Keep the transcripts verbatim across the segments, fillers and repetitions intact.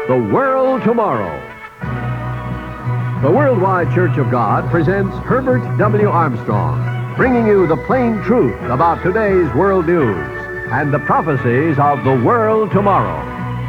The World Tomorrow. The Worldwide Church of God presents Herbert W. Armstrong, bringing you the plain truth about today's world news and the prophecies of the world tomorrow.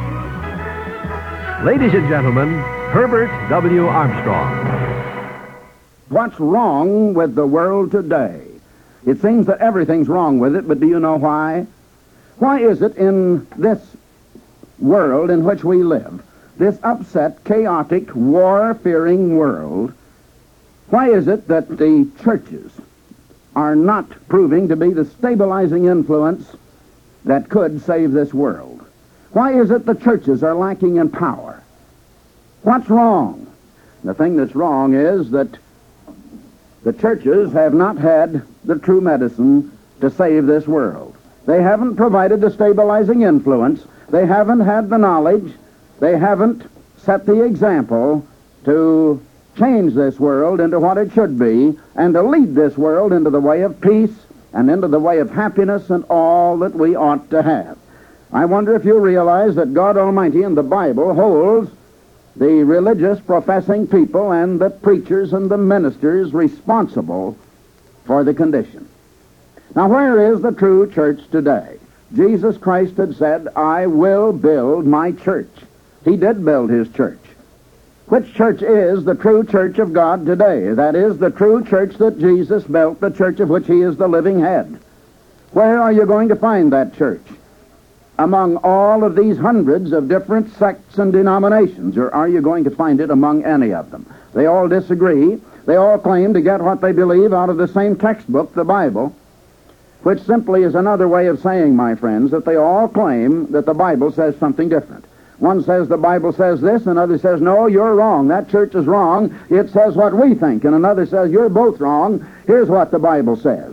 Ladies and gentlemen, Herbert W. Armstrong. What's wrong with the world today? It seems that everything's wrong with it, but do you know why? Why is it in this world in which we live, this upset, chaotic, war-fearing world, why is it that the churches are not proving to be the stabilizing influence that could save this world? Why is it the churches are lacking in power? What's wrong? The thing that's wrong is that the churches have not had the true medicine to save this world. They haven't provided the stabilizing influence. They haven't had the knowledge. They haven't set the example to change this world into what it should be and to lead this world into the way of peace and into the way of happiness and all that we ought to have. I wonder if you realize that God Almighty in the Bible holds the religious professing people and the preachers and the ministers responsible for the condition. Now, where is the true church today? Jesus Christ had said, I will build my church. He did build his church. Which church is the true church of God today? That is, the true church that Jesus built, the church of which he is the living head. Where are you going to find that church? Among all of these hundreds of different sects and denominations, or are you going to find it among any of them? They all disagree. They all claim to get what they believe out of the same textbook, the Bible, which simply is another way of saying, my friends, that they all claim that the Bible says something different. One says the Bible says this, another says, no, you're wrong. That church is wrong. It says what we think. And another says, you're both wrong. Here's what the Bible says.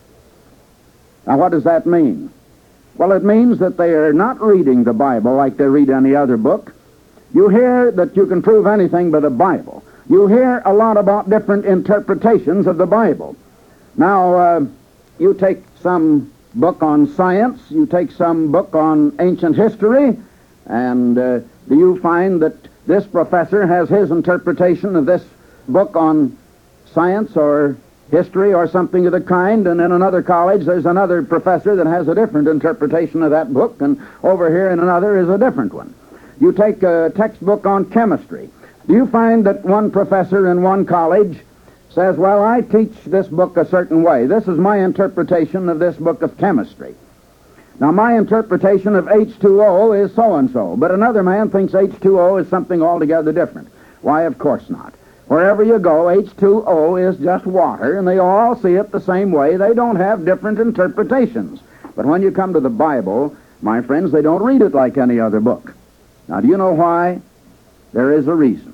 Now, what does that mean? Well, it means that they are not reading the Bible like they read any other book. You hear that you can prove anything but the Bible. You hear a lot about different interpretations of the Bible. Now, uh, you take some book on science, you take some book on ancient history, and uh, do you find that this professor has his interpretation of this book on science or history or something of the kind, and in another college there's another professor that has a different interpretation of that book, and over here in another is a different one. You take a textbook on chemistry. Do you find that one professor in one college says, well, I teach this book a certain way. This is my interpretation of this book of chemistry. Now, my interpretation of H two O is so-and-so, but another man thinks H two O is something altogether different. Why, of course not. Wherever you go, H two O is just water, and they all see it the same way. They don't have different interpretations. But when you come to the Bible, my friends, they don't read it like any other book. Now, do you know why? There is a reason.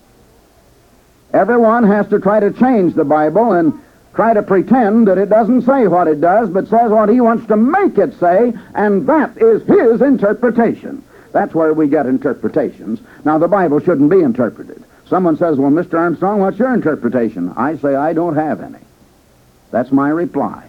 Everyone has to try to change the Bible and try to pretend that it doesn't say what it does, but says what he wants to make it say, and that is his interpretation. That's where we get interpretations. Now, the Bible shouldn't be interpreted. Someone says, well, Mister Armstrong, what's your interpretation? I say, I don't have any. That's my reply.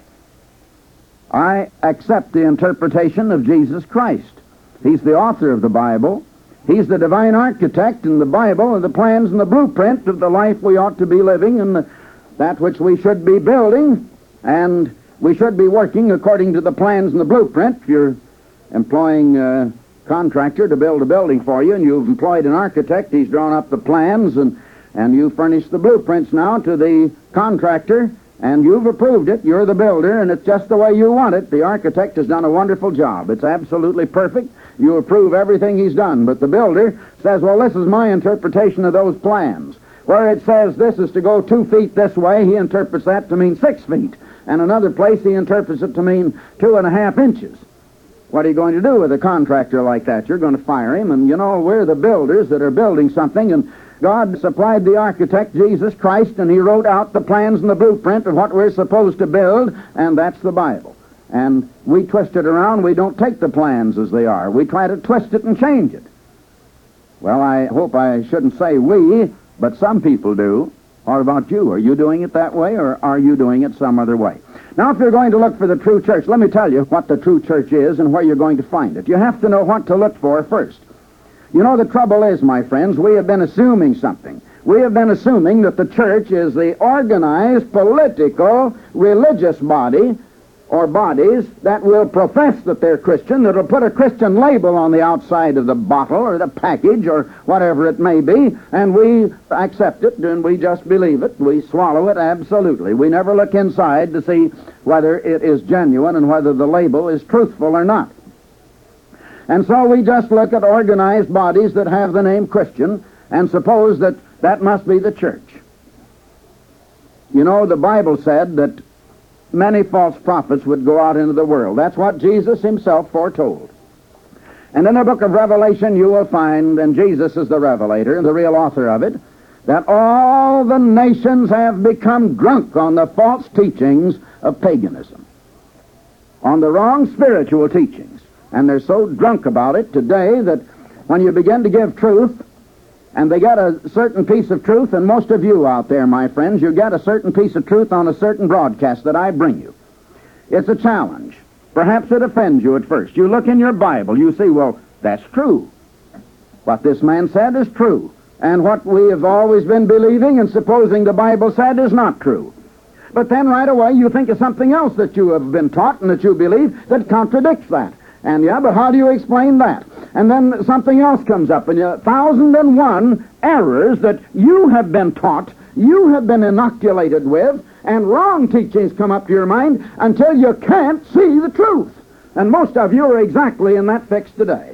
I accept the interpretation of Jesus Christ. He's the author of the Bible. He's the divine architect in the Bible and the plans and the blueprint of the life we ought to be living and the, that which we should be building, and we should be working according to the plans and the blueprint. If you're employing a contractor to build a building for you and you've employed an architect, he's drawn up the plans and, and you furnish the blueprints now to the contractor, and you've approved it. You're the builder, and it's just the way you want it. The architect has done a wonderful job. It's absolutely perfect. You approve everything he's done. But the builder says, well, this is my interpretation of those plans. Where it says this is to go two feet this way, he interprets that to mean six feet. And another place, he interprets it to mean two and a half inches. What are you going to do with a contractor like that? You're going to fire him. And, you know, we're the builders that are building something, and God supplied the architect, Jesus Christ, and he wrote out the plans and the blueprint of what we're supposed to build, and that's the Bible. And we twist it around. We don't take the plans as they are. We try to twist it and change it. Well, I hope I shouldn't say we, but some people do. What about you? Are you doing it that way, or are you doing it some other way? Now, if you're going to look for the true church, let me tell you what the true church is and where you're going to find it. You have to know what to look for first. You know, the trouble is, my friends, we have been assuming something. We have been assuming that the church is the organized, political, religious body, or bodies that will profess that they're Christian, that will put a Christian label on the outside of the bottle or the package or whatever it may be, and we accept it and we just believe it. We swallow it absolutely. We never look inside to see whether it is genuine and whether the label is truthful or not. And so we just look at organized bodies that have the name Christian and suppose that that must be the church. You know, the Bible said that many false prophets would go out into the world. That's what Jesus himself foretold. And in the book of Revelation you will find, and Jesus is the revelator, the real author of it, that all the nations have become drunk on the false teachings of paganism, on the wrong spiritual teachings. And they're so drunk about it today that when you begin to give truth, and they get a certain piece of truth, and most of you out there, my friends, you get a certain piece of truth on a certain broadcast that I bring you. It's a challenge. Perhaps it offends you at first. You look in your Bible, you see, well, that's true. What this man said is true. And what we have always been believing and supposing the Bible said is not true. But then right away you think of something else that you have been taught and that you believe that contradicts that. And yeah, but how do you explain that? And then something else comes up, and a thousand and one errors that you have been taught, you have been inoculated with, and wrong teachings come up to your mind until you can't see the truth. And most of you are exactly in that fix today.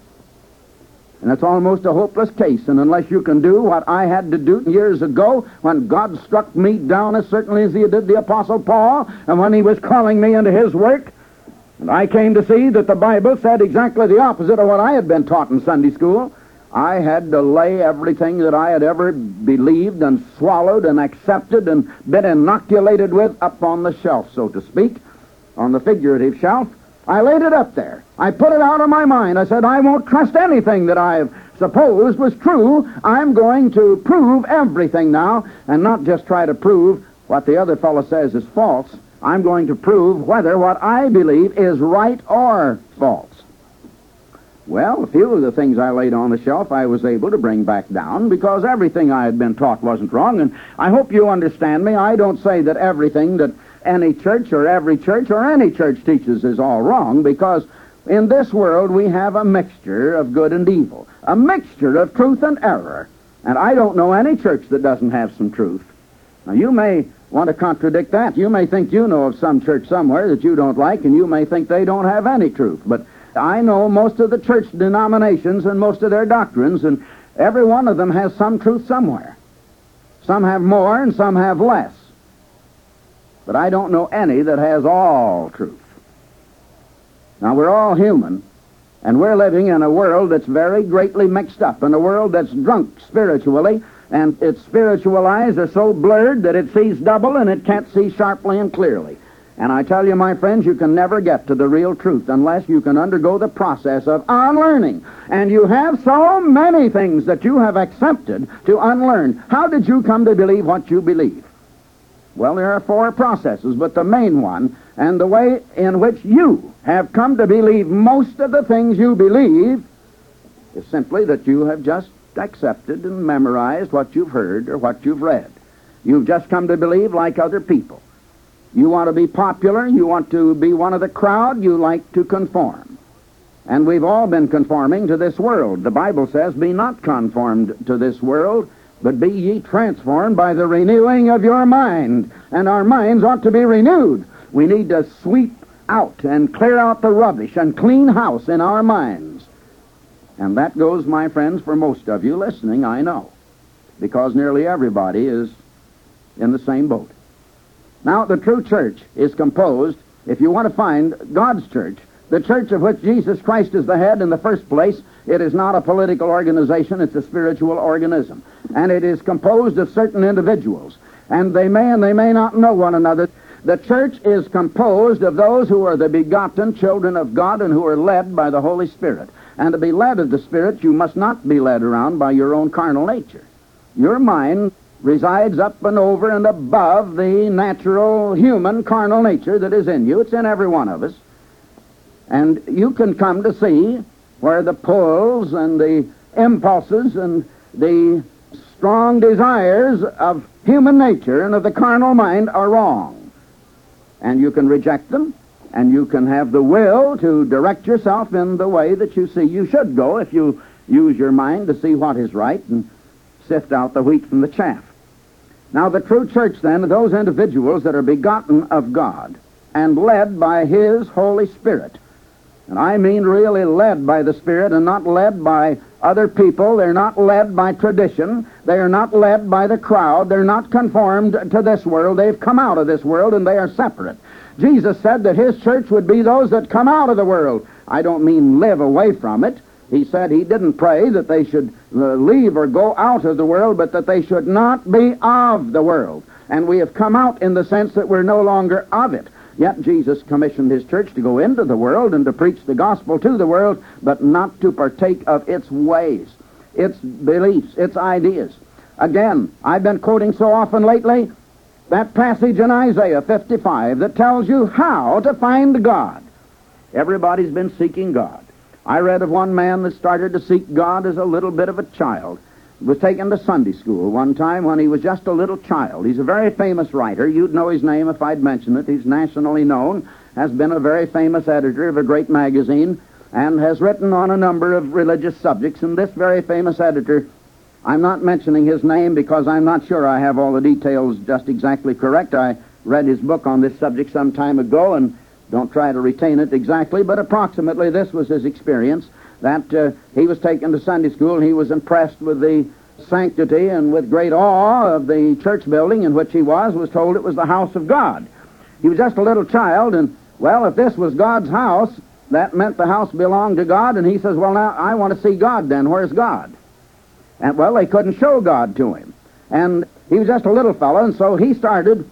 And it's almost a hopeless case, and unless you can do what I had to do years ago when God struck me down as certainly as he did the Apostle Paul, and when he was calling me into his work, and I came to see that the Bible said exactly the opposite of what I had been taught in Sunday school. I had to lay everything that I had ever believed and swallowed and accepted and been inoculated with up on the shelf, so to speak, on the figurative shelf. I laid it up there. I put it out of my mind. I said, I won't trust anything that I've supposed was true. I'm going to prove everything now, and not just try to prove what the other fellow says is false. I'm going to prove whether what I believe is right or false. Well, a few of the things I laid on the shelf I was able to bring back down because everything I had been taught wasn't wrong. And I hope you understand me. I don't say that everything that any church or every church or any church teaches is all wrong, because in this world we have a mixture of good and evil, a mixture of truth and error. And I don't know any church that doesn't have some truth. Now, you may want to contradict that. You may think you know of some church somewhere that you don't like, and you may think they don't have any truth. But I know most of the church denominations and most of their doctrines, and every one of them has some truth somewhere. Some have more and some have less. But I don't know any that has all truth. Now, we're all human, and we're living in a world that's very greatly mixed up, in a world that's drunk spiritually, and its spiritual eyes are so blurred that it sees double and it can't see sharply and clearly. And I tell you, my friends, you can never get to the real truth unless you can undergo the process of unlearning. And you have so many things that you have accepted to unlearn. How did you come to believe what you believe? Well, there are four processes, but the main one, and the way in which you have come to believe most of the things you believe, is simply that you have just accepted and memorized what you've heard or what you've read. You've just come to believe like other people. You want to be popular, you want to be one of the crowd, you like to conform. And we've all been conforming to this world. The Bible says, be not conformed to this world, but be ye transformed by the renewing of your mind. And our minds ought to be renewed. We need to sweep out and clear out the rubbish and clean house in our minds. And that goes, my friends, for most of you listening, I know, because nearly everybody is in the same boat. Now, the true church is composed, if you want to find God's church, the church of which Jesus Christ is the head in the first place, it is not a political organization, it's a spiritual organism. And it is composed of certain individuals. And they may and they may not know one another. The church is composed of those who are the begotten children of God and who are led by the Holy Spirit. And to be led of the Spirit, you must not be led around by your own carnal nature. Your mind resides up and over and above the natural human carnal nature that is in you. It's in every one of us. And you can come to see where the pulls and the impulses and the strong desires of human nature and of the carnal mind are wrong. And you can reject them, and you can have the will to direct yourself in the way that you see you should go if you use your mind to see what is right and sift out the wheat from the chaff. Now, the true church, then, are those individuals that are begotten of God and led by His Holy Spirit. And I mean really led by the Spirit and not led by other people. They're not led by tradition. They are not led by the crowd. They're not conformed to this world. They've come out of this world, and they are separate. Jesus said that His church would be those that come out of the world. I don't mean live away from it. He said He didn't pray that they should uh, leave or go out of the world, but that they should not be of the world. And we have come out in the sense that we're no longer of it. Yet Jesus commissioned His church to go into the world and to preach the gospel to the world, but not to partake of its ways, its beliefs, its ideas. Again, I've been quoting so often lately that passage in Isaiah fifty-five that tells you how to find God. Everybody's been seeking God. I read of one man that started to seek God as a little bit of a child. He was taken to Sunday school one time when he was just a little child. He's a very famous writer. You'd know his name if I'd mention it. He's nationally known, has been a very famous editor of a great magazine, and has written on a number of religious subjects. And this very famous editor, I'm not mentioning his name because I'm not sure I have all the details just exactly correct. I read his book on this subject some time ago, and don't try to retain it exactly, but approximately this was his experience, that uh, he was taken to Sunday school, and he was impressed with the sanctity and with great awe of the church building in which he was, was told it was the house of God. He was just a little child, and, well, if this was God's house, that meant the house belonged to God, and he says, well, now, I want to see God then. Where's God? And, well, they couldn't show God to him. And he was just a little fellow, and so he started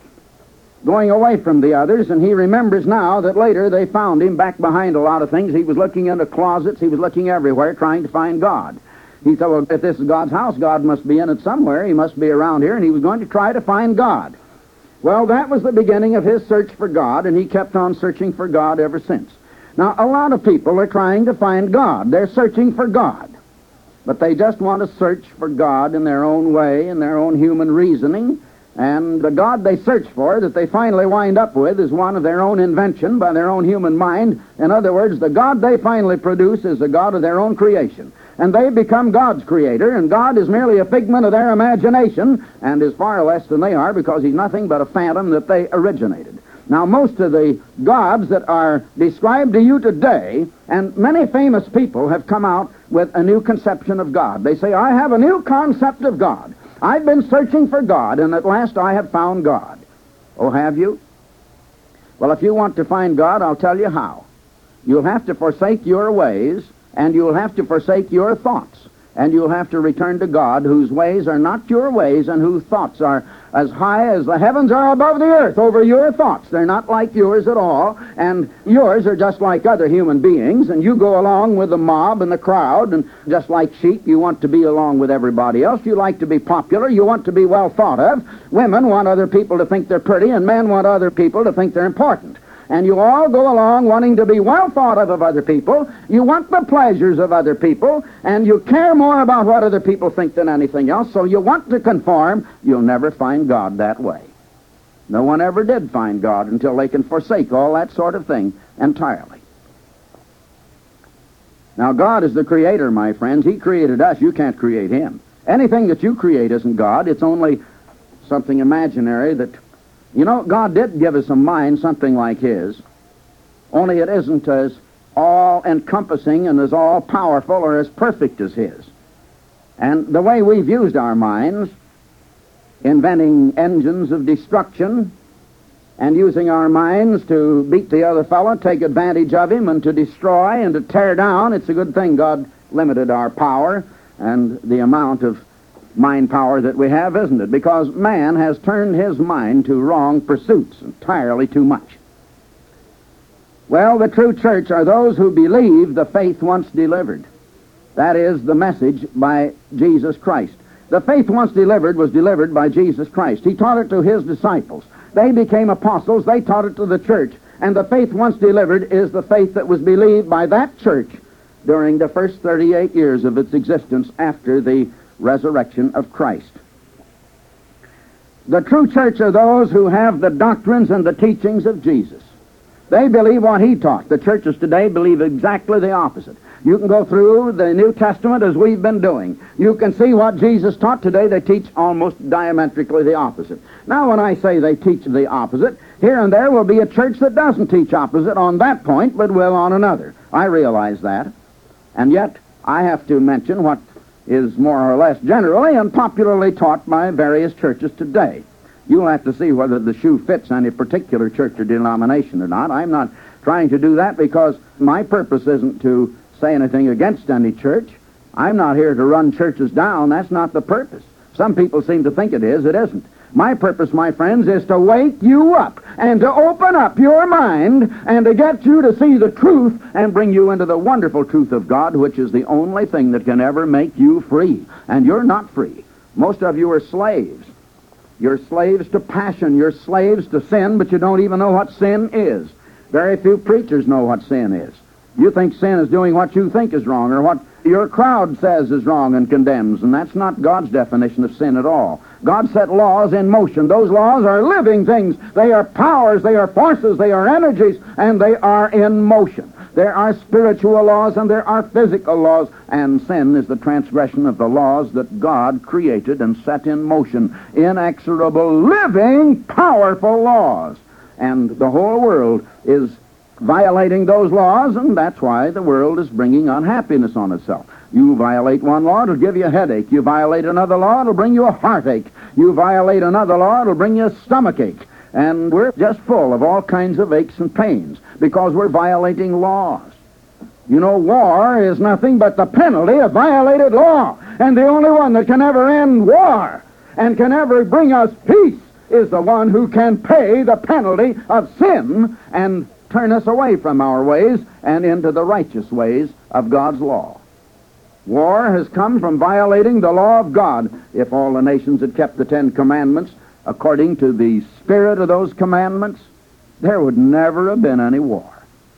going away from the others, and he remembers now that later they found him back behind a lot of things. He was looking into closets. He was looking everywhere trying to find God. He thought, well, if this is God's house, God must be in it somewhere. He must be around here, and he was going to try to find God. Well, that was the beginning of his search for God, and he kept on searching for God ever since. Now, a lot of people are trying to find God. They're searching for God. But they just want to search for God in their own way, in their own human reasoning. And the God they search for, that they finally wind up with, is one of their own invention by their own human mind. In other words, the God they finally produce is the God of their own creation. And they become God's creator, and God is merely a figment of their imagination, and is far less than they are, because He's nothing but a phantom that they originated. Now, most of the gods that are described to you today, and many famous people have come out with a new conception of God. They say, I have a new concept of God. I've been searching for God, and at last I have found God. Oh, have you? Well, if you want to find God, I'll tell you how. You'll have to forsake your ways, and you'll have to forsake your thoughts, and you'll have to return to God, whose ways are not your ways, and whose thoughts are as high as the heavens are above the earth over your thoughts. They're not like yours at all, and yours are just like other human beings, and you go along with the mob and the crowd, and just like sheep, you want to be along with everybody else. You like to be popular. You want to be well thought of. Women want other people to think they're pretty, and men want other people to think they're important. And you all go along wanting to be well thought of of other people. You want the pleasures of other people, and you care more about what other people think than anything else, so you want to conform. You'll never find God that way. No one ever did find God until they can forsake all that sort of thing entirely. Now, God is the creator, my friends. He created us. You can't create Him. Anything that you create isn't God. It's only something imaginary that... You know, God did give us a mind something like His, only it isn't as all-encompassing and as all-powerful or as perfect as His. And the way we've used our minds, inventing engines of destruction and using our minds to beat the other fellow, take advantage of him, and to destroy and to tear down, it's a good thing God limited our power and the amount of mind power that we have, isn't it? Because man has turned his mind to wrong pursuits entirely too much. Well, the true church are those who believe the faith once delivered. That is the message by Jesus Christ. The faith once delivered was delivered by Jesus Christ. He taught it to His disciples. They became apostles. They taught it to the church. And the faith once delivered is the faith that was believed by that church during the first thirty-eight years of its existence after the resurrection of Christ. The true church are those who have the doctrines and the teachings of Jesus. They believe what he taught. The churches today believe exactly the opposite. You can go through the New Testament as we've been doing. You can see what Jesus taught today. They teach almost diametrically the opposite. Now, when I say they teach the opposite, here and there will be a church that doesn't teach opposite on that point, but will on another. I realize that. And yet, I have to mention what is more or less generally and popularly taught by various churches today. You'll have to see whether the shoe fits any particular church or denomination or not. I'm not trying to do that because my purpose isn't to say anything against any church. I'm not here to run churches down. That's not the purpose. Some people seem to think it is. It isn't. My purpose, my friends, is to wake you up and to open up your mind and to get you to see the truth and bring you into the wonderful truth of God, which is the only thing that can ever make you free. And you're not free. Most of you are slaves. You're slaves to passion. You're slaves to sin, but you don't even know what sin is. Very few preachers know what sin is. You think sin is doing what you think is wrong or what your crowd says is wrong and condemns, and that's not God's definition of sin at all. God set laws in motion. Those laws are living things. They are powers, they are forces, they are energies, and they are in motion. There are spiritual laws and there are physical laws, and sin is the transgression of the laws that God created and set in motion. Inexorable, living, powerful laws. And the whole world is violating those laws, and that's why the world is bringing unhappiness on itself. You violate one law, it'll give you a headache. You violate another law, it'll bring you a heartache. You violate another law, it'll bring you a stomachache. And we're just full of all kinds of aches and pains because we're violating laws. You know, war is nothing but the penalty of violated law. And the only one that can ever end war and can ever bring us peace is the one who can pay the penalty of sin and turn us away from our ways and into the righteous ways of God's law. War has come from violating the law of God. If all the nations had kept the Ten Commandments according to the spirit of those commandments, there would never have been any war.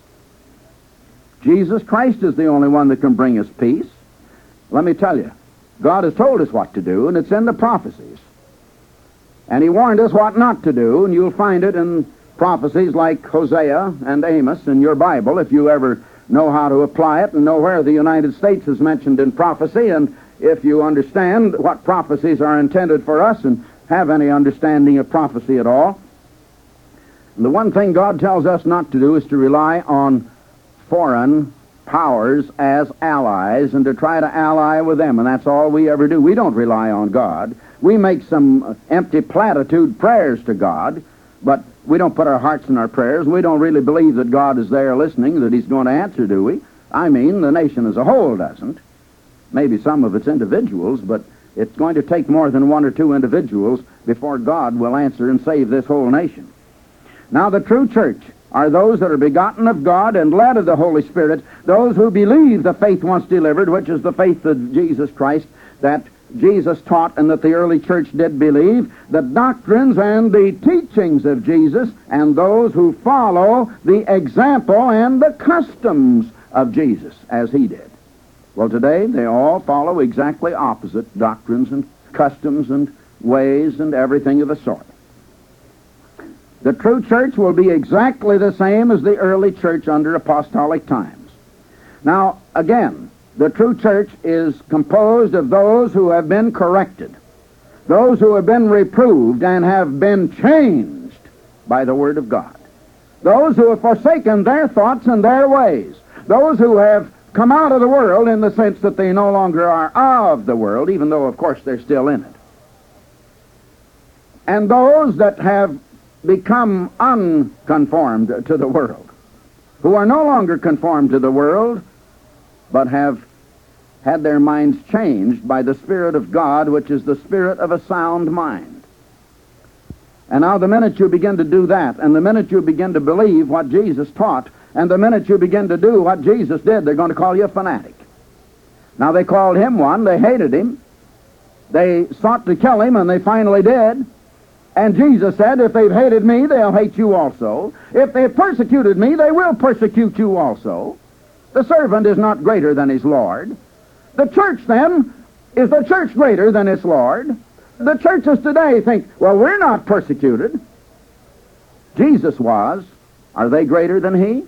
Jesus Christ is the only one that can bring us peace. Let me tell you, God has told us what to do, and it's in the prophecies. And he warned us what not to do, and you'll find it in prophecies like Hosea and Amos in your Bible, if you ever know how to apply it and know where the United States is mentioned in prophecy, and if you understand what prophecies are intended for us and have any understanding of prophecy at all. The one thing God tells us not to do is to rely on foreign powers as allies and to try to ally with them, and that's all we ever do. We don't rely on God. We make some empty platitude prayers to God, but we don't put our hearts in our prayers. We don't really believe that God is there listening, that he's going to answer, do we? I mean, the nation as a whole doesn't. Maybe some of its individuals, but it's going to take more than one or two individuals before God will answer and save this whole nation. Now, the true church are those that are begotten of God and led of the Holy Spirit, those who believe the faith once delivered, which is the faith of Jesus Christ, that Jesus taught and that the early church did believe, the doctrines and the teachings of Jesus, and those who follow the example and the customs of Jesus as he did. Well, today they all follow exactly opposite doctrines and customs and ways and everything of the sort. The true church will be exactly the same as the early church under apostolic times. Now, again, the true church is composed of those who have been corrected, those who have been reproved and have been changed by the Word of God, those who have forsaken their thoughts and their ways, those who have come out of the world in the sense that they no longer are of the world, even though, of course, they're still in it, and those that have become unconformed to the world, who are no longer conformed to the world, but have had their minds changed by the Spirit of God, which is the spirit of a sound mind. And now the minute you begin to do that, and the minute you begin to believe what Jesus taught, and the minute you begin to do what Jesus did, they're going to call you a fanatic. Now, they called him one. They hated him. They sought to kill him, and they finally did. And Jesus said, if they've hated me, they'll hate you also. If they've persecuted me, they will persecute you also. The servant is not greater than his Lord. The church, then, is the church greater than its Lord? The churches today think, well, we're not persecuted. Jesus was. Are they greater than he?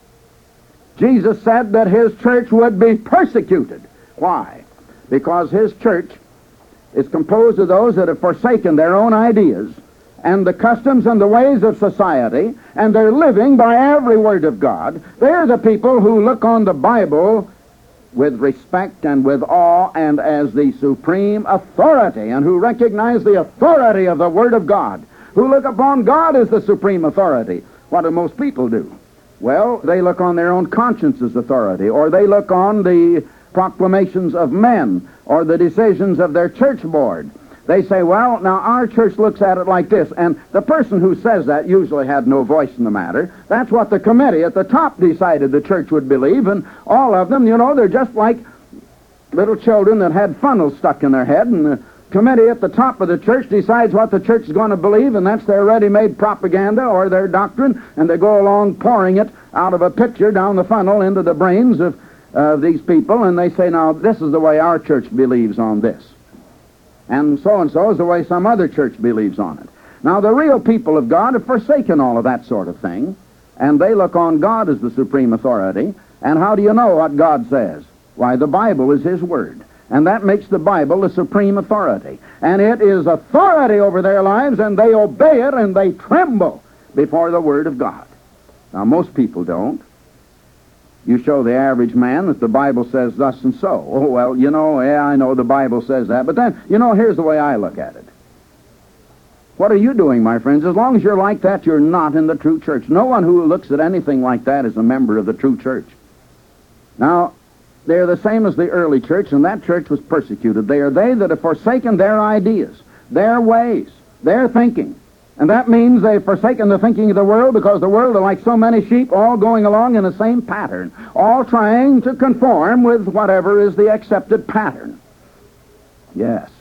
Jesus said that his church would be persecuted. Why? Because his church is composed of those that have forsaken their own ideas and the customs and the ways of society, and they're living by every word of God. They're the people who look on the Bible with respect and with awe and as the supreme authority, and who recognize the authority of the Word of God, who look upon God as the supreme authority. What do most people do? Well, they look on their own conscience's authority, or they look on the proclamations of men, or the decisions of their church board. They say, well, now our church looks at it like this, and the person who says that usually had no voice in the matter. That's what the committee at the top decided the church would believe, and all of them, you know, they're just like little children that had funnels stuck in their head, and the committee at the top of the church decides what the church is going to believe, and that's their ready-made propaganda or their doctrine, and they go along pouring it out of a pitcher down the funnel into the brains of uh, these people, and they say, now, this is the way our church believes on this. And so-and-so is the way some other church believes on it. Now, the real people of God have forsaken all of that sort of thing, and they look on God as the supreme authority. And how do you know what God says? Why, the Bible is his word. And that makes the Bible the supreme authority. And it is authority over their lives, and they obey it, and they tremble before the word of God. Now, most people don't. You show the average man that the Bible says thus and so. Oh, well, you know, yeah, I know the Bible says that. But then, you know, here's the way I look at it. What are you doing, my friends? As long as you're like that, you're not in the true church. No one who looks at anything like that is a member of the true church. Now, they're the same as the early church, and that church was persecuted. They are they that have forsaken their ideas, their ways, their thinking. And that means they've forsaken the thinking of the world, because the world are like so many sheep, all going along in the same pattern, all trying to conform with whatever is the accepted pattern. Yes.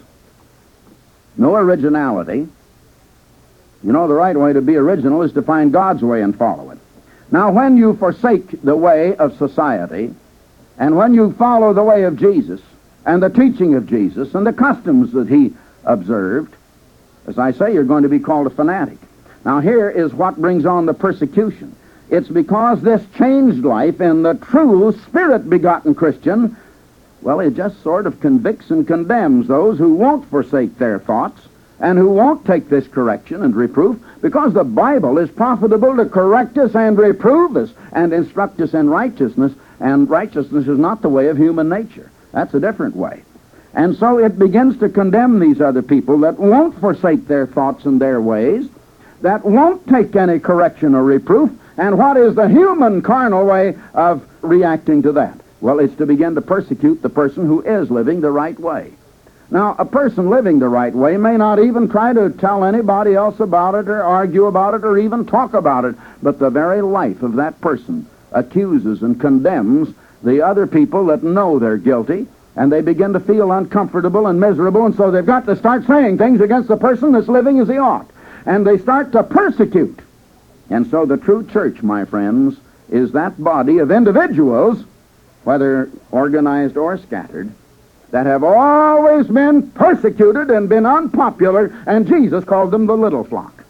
No originality. You know, the right way to be original is to find God's way and follow it. Now, when you forsake the way of society, and when you follow the way of Jesus, and the teaching of Jesus, and the customs that he observed, as I say, you're going to be called a fanatic. Now, here is what brings on the persecution. It's because this changed life in the true Spirit-begotten Christian, well, it just sort of convicts and condemns those who won't forsake their thoughts and who won't take this correction and reproof, because the Bible is profitable to correct us and reprove us and instruct us in righteousness, and righteousness is not the way of human nature. That's a different way. And so it begins to condemn these other people that won't forsake their thoughts and their ways, that won't take any correction or reproof. And what is the human carnal way of reacting to that? Well, it's to begin to persecute the person who is living the right way. Now, a person living the right way may not even try to tell anybody else about it or argue about it or even talk about it, but the very life of that person accuses and condemns the other people that know they're guilty, and they begin to feel uncomfortable and miserable, and so they've got to start saying things against the person that's living as he ought. And they start to persecute. And so the true church, my friends, is that body of individuals, whether organized or scattered, that have always been persecuted and been unpopular, and Jesus called them the little flock.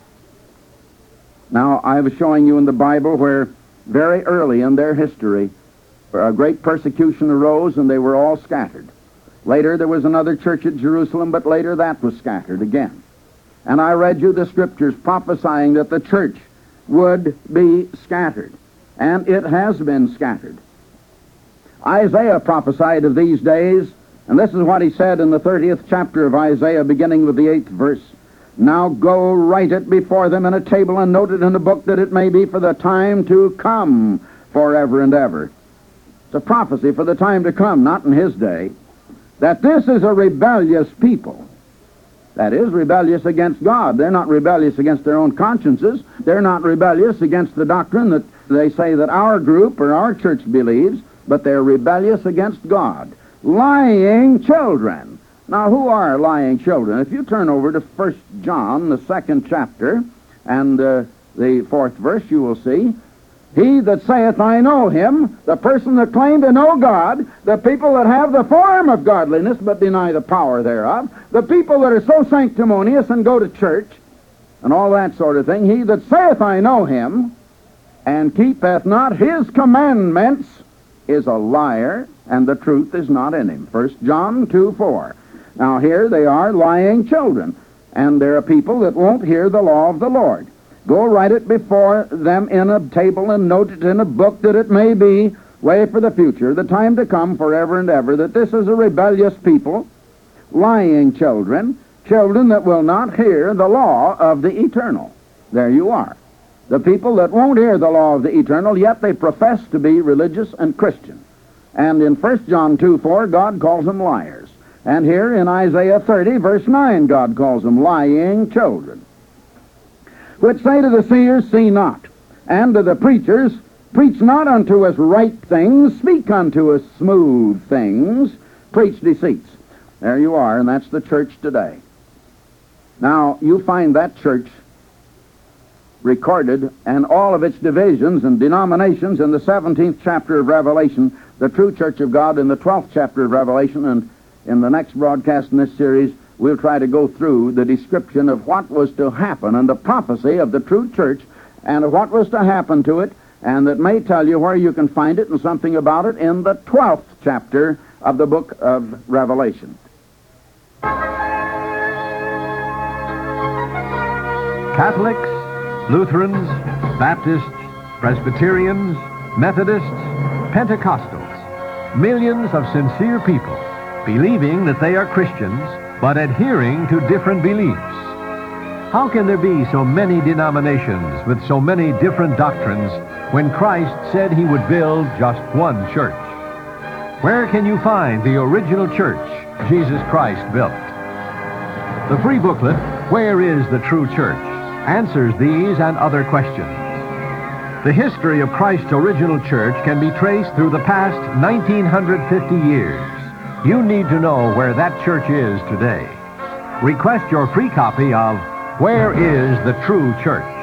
Now, I was showing you in the Bible where very early in their history, a great persecution arose, and they were all scattered. Later, there was another church at Jerusalem, but later that was scattered again. And I read you the scriptures prophesying that the church would be scattered. And it has been scattered. Isaiah prophesied of these days, and this is what he said in the thirtieth chapter of Isaiah, beginning with the eighth verse. Now go, write it before them in a table, and note it in a book, that it may be for the time to come forever and ever. It's a prophecy for the time to come, not in his day, that this is a rebellious people. That is, rebellious against God. They're not rebellious against their own consciences. They're not rebellious against the doctrine that they say that our group or our church believes, but they're rebellious against God. Lying children. Now, who are lying children? If you turn over to First John, the second chapter, and uh, the fourth verse, you will see He that saith, I know him, the person that claimed to know God, the people that have the form of godliness but deny the power thereof, the people that are so sanctimonious and go to church, and all that sort of thing, he that saith, I know him, and keepeth not his commandments, is a liar, and the truth is not in him. First John two four. Now here they are, lying children, and there are people that won't hear the law of the Lord. Go write it before them in a table and note it in a book, that it may be way for the future, the time to come forever and ever, that this is a rebellious people, lying children, children that will not hear the law of the eternal. There you are. The people that won't hear the law of the eternal, yet they profess to be religious and Christian. And in First John two four, God calls them liars. And here in Isaiah thirty, verse nine, God calls them lying children. Which say to the seers, see not, and to the preachers, preach not unto us right things, speak unto us smooth things, preach deceits. There you are, and that's the church today. Now, you find that church recorded, and all of its divisions and denominations in the seventeenth chapter of Revelation, the true church of God in the twelfth chapter of Revelation, and in the next broadcast in this series, we'll try to go through the description of what was to happen and the prophecy of the true church and of what was to happen to it, and that may tell you where you can find it and something about it in the twelfth chapter of the book of Revelation. Catholics, Lutherans, Baptists, Presbyterians, Methodists, Pentecostals, millions of sincere people believing that they are Christians, but adhering to different beliefs. How can there be so many denominations with so many different doctrines when Christ said he would build just one church? Where can you find the original church Jesus Christ built? The free booklet, Where is the True Church?, answers these and other questions. The history of Christ's original church can be traced through the past nineteen fifty years. You need to know where that church is today. Request your free copy of Where is the True Church?